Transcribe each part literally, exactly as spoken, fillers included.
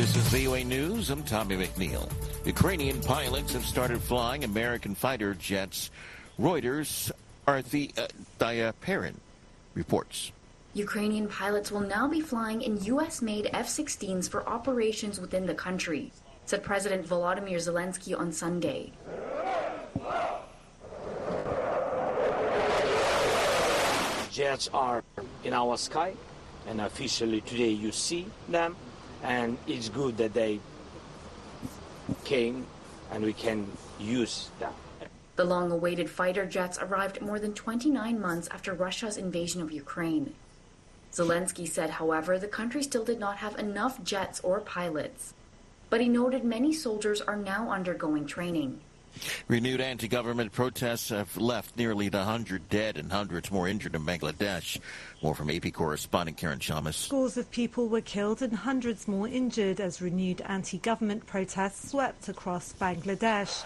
This is V O A News. I'm Tommy McNeil. Ukrainian pilots have started flying American fighter jets. Reuters' Arthi uh, Diaparin reports. Ukrainian pilots will now be flying in U S-made F sixteens for operations within the country, said President Volodymyr Zelensky on Sunday. Jets are in our sky, and officially today you see them, and it's good that they came and we can use them. The long-awaited fighter jets arrived more than twenty-nine months after Russia's invasion of Ukraine. Zelensky said, however, the country still did not have enough jets or pilots. But he noted many soldiers are now undergoing training. Renewed anti-government protests have left nearly one hundred dead and hundreds more injured in Bangladesh. More from A P correspondent Karen Shamas. Scores of people were killed and hundreds more injured as renewed anti-government protests swept across Bangladesh.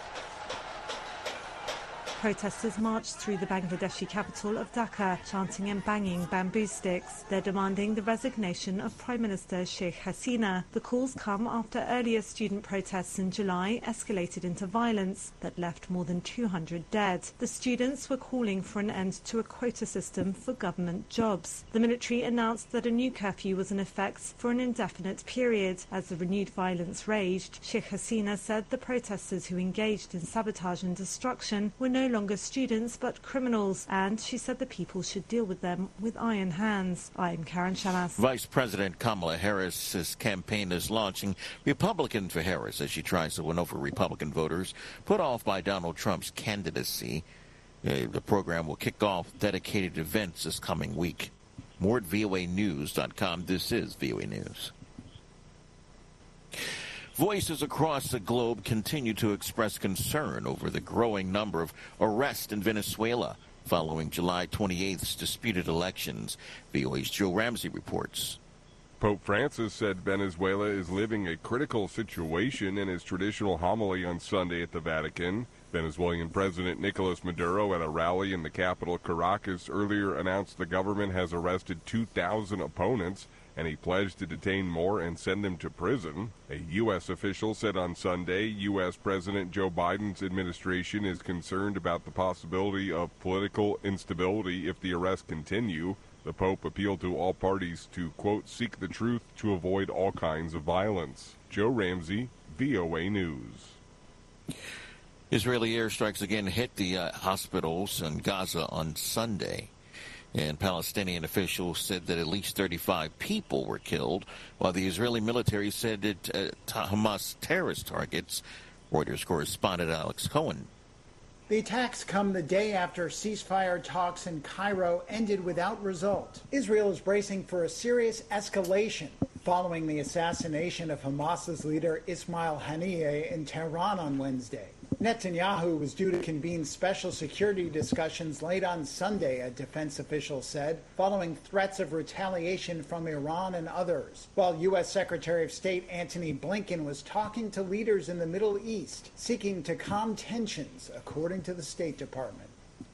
Protesters marched through the Bangladeshi capital of Dhaka, chanting and banging bamboo sticks. They're demanding the resignation of Prime Minister Sheikh Hasina. The calls come after earlier student protests in July escalated into violence that left more than two hundred dead. The students were calling for an end to a quota system for government jobs. The military announced that a new curfew was in effect for an indefinite period. As the renewed violence raged, Sheikh Hasina said the protesters who engaged in sabotage and destruction were no longer students but criminals, and she said the people should deal with them with iron hands. I'm Karen Shamas. Vice President Kamala Harris's campaign is launching Republican for Harris as she tries to win over Republican voters put off by Donald Trump's candidacy. Uh, the program will kick off dedicated events this coming week. More at V O A news dot com. This is V O A News. Voices across the globe continue to express concern over the growing number of arrests in Venezuela following July twenty-eighth's disputed elections. V O A's Joe Ramsey reports. Pope Francis said Venezuela is living a critical situation in his traditional homily on Sunday at the Vatican. Venezuelan President Nicolas Maduro, at a rally in the capital Caracas, earlier announced the government has arrested two thousand opponents, and he pledged to detain more and send them to prison. A U S official said on Sunday U S President Joe Biden's administration is concerned about the possibility of political instability if the arrests continue. The Pope appealed to all parties to, quote, seek the truth to avoid all kinds of violence. Joe Ramsey, V O A News. Israeli airstrikes again hit the uh, hospitals in Gaza on Sunday. And Palestinian officials said that at least thirty-five people were killed, while the Israeli military said it uh, Hamas terrorist targets. Reuters correspondent Alex Cohen. The attacks come the day after ceasefire talks in Cairo ended without result. Israel is bracing for a serious escalation following the assassination of Hamas's leader Ismail Haniyeh in Tehran on Wednesday. Netanyahu was due to convene special security discussions late on Sunday, a defense official said, following threats of retaliation from Iran and others, while U S Secretary of State Antony Blinken was talking to leaders in the Middle East, seeking to calm tensions, according to the State Department.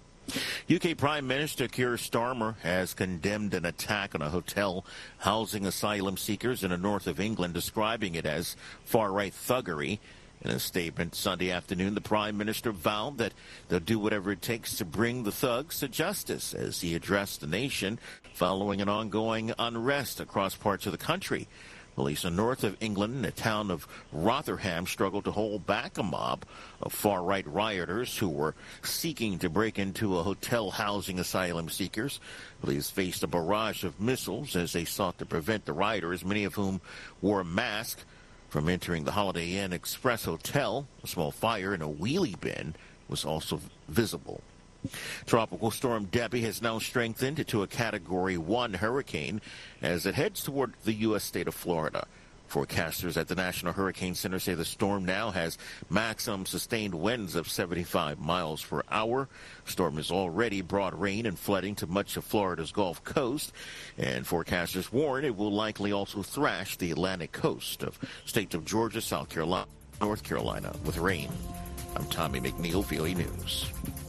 U K Prime Minister Keir Starmer has condemned an attack on a hotel housing asylum seekers in the north of England, describing it as far-right thuggery. In a statement Sunday afternoon, the Prime Minister vowed that they'll do whatever it takes to bring the thugs to justice as he addressed the nation following an ongoing unrest across parts of the country. Police in north of England, in the town of Rotherham, struggled to hold back a mob of far-right rioters who were seeking to break into a hotel housing asylum seekers. Police faced a barrage of missiles as they sought to prevent the rioters, many of whom wore a mask, from entering the Holiday Inn Express Hotel. A small fire in a wheelie bin was also visible. Tropical storm Debbie has now strengthened to a Category one hurricane as it heads toward the U S state of Florida. Forecasters at the National Hurricane Center say the storm now has maximum sustained winds of seventy-five miles per hour. The storm has already brought rain and flooding to much of Florida's Gulf Coast, and forecasters warn it will likely also thrash the Atlantic coast of states of Georgia, South Carolina, North Carolina with rain. I'm Tommy McNeil, V O A News.